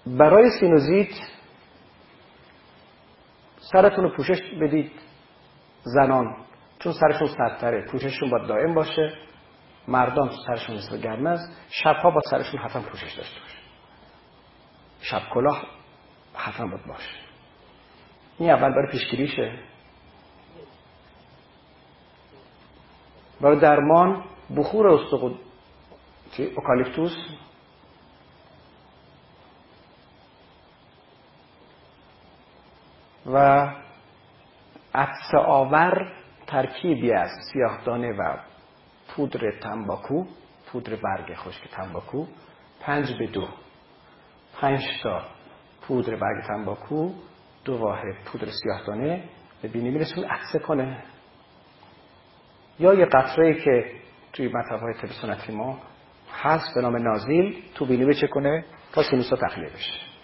برای سینوزیت سرتون رو پوشش بدید. زنان چون سرشون سردتره پوشششون باید دائم باشه. مردان سرشون نسبت گرم است. شبها با سرشون حتما پوشش داشته باشه. شب کلاه حتما باید باشه. این اول برای پیشگیریشه. برای درمان بخور اوکالیپتوس و عطسه آور ترکیبی از سیاه‌دانه و پودر تنباکو، پودر برگ خشک تنباکو 5:2، 5 تا پودر برگ تنباکو، 2 واحد پودر سیاه‌دانه به بینی میرسون عطسه کنه. یا یه قطره‌ای که توی مطب‌های طب سنتی ما هست به نام نازیل تو بینی بچه کنه تا سینوسا تخلیه بشه.